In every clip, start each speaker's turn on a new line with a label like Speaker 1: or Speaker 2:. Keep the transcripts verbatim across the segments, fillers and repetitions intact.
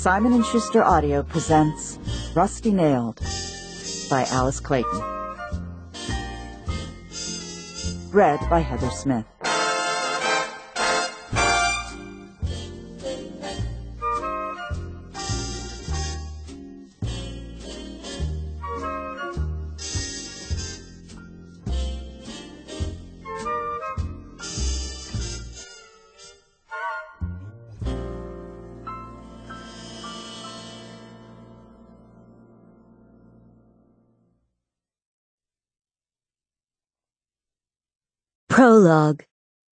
Speaker 1: Simon and Schuster Audio presents Rusty Nailed by Alice Clayton. Read by Heather Smith.
Speaker 2: Prologue.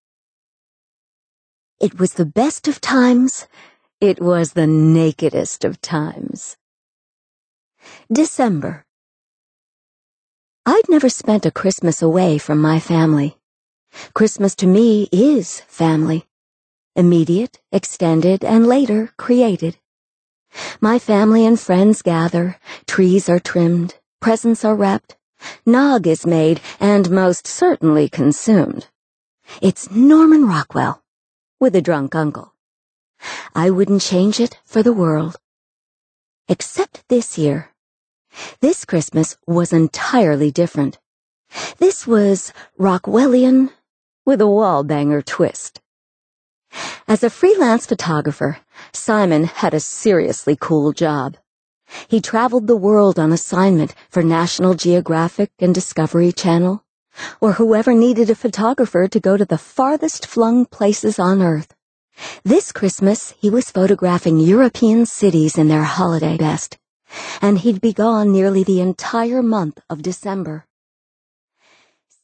Speaker 2: It was the best of times. It was the nakedest of times. December. I'd never spent a Christmas away from my family. Christmas to me is family. Immediate, extended, and later created. My family and friends gather, trees are trimmed, presents are wrapped, nog is made and most certainly consumed. It's Norman Rockwell, with a drunk uncle. I wouldn't change it for the world. Except this year. This Christmas was entirely different. This was Rockwellian with a wall-banger twist. As a freelance photographer, Simon had a seriously cool job. He traveled the world on assignment for National Geographic and Discovery Channel, or whoever needed a photographer to go to the farthest flung places on Earth. This Christmas, he was photographing European cities in their holiday best, and he'd be gone nearly the entire month of December.